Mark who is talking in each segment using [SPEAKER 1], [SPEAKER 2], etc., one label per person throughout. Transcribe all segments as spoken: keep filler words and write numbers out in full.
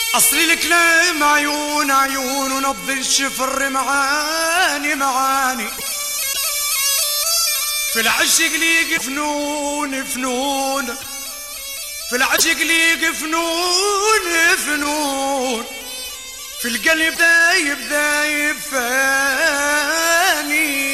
[SPEAKER 1] أصلي الكلام عيون عيون ونبض الشفر معاني معاني في العشق ليق فنون فنون في العشق ليق فنون فنون في القلب دايب دايب فاني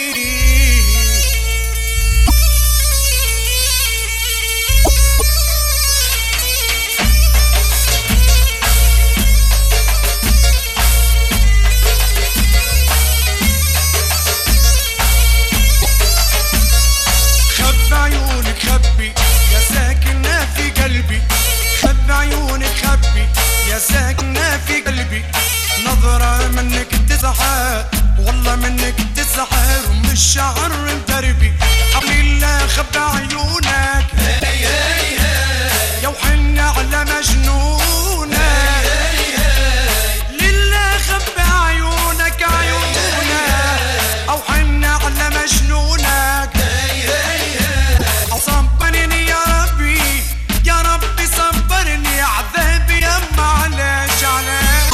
[SPEAKER 1] يا ساكنة في قلبي نظرة منك تسحر والله منك تسحر ومش شعر متربي عقلي الله خبى عيونك هي هي هي يا وحنا على مجنونك هي هي لله خبى عيونك عيونك او حنا على مجنونك هي هي صبرني يا ربي يا ربي صبرني عذابي يا معلش علاش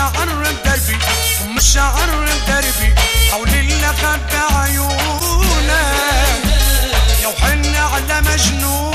[SPEAKER 1] الشعر بدربي ام الشعر بدربي حول الله خبى عيونك يا وحنا على مجنون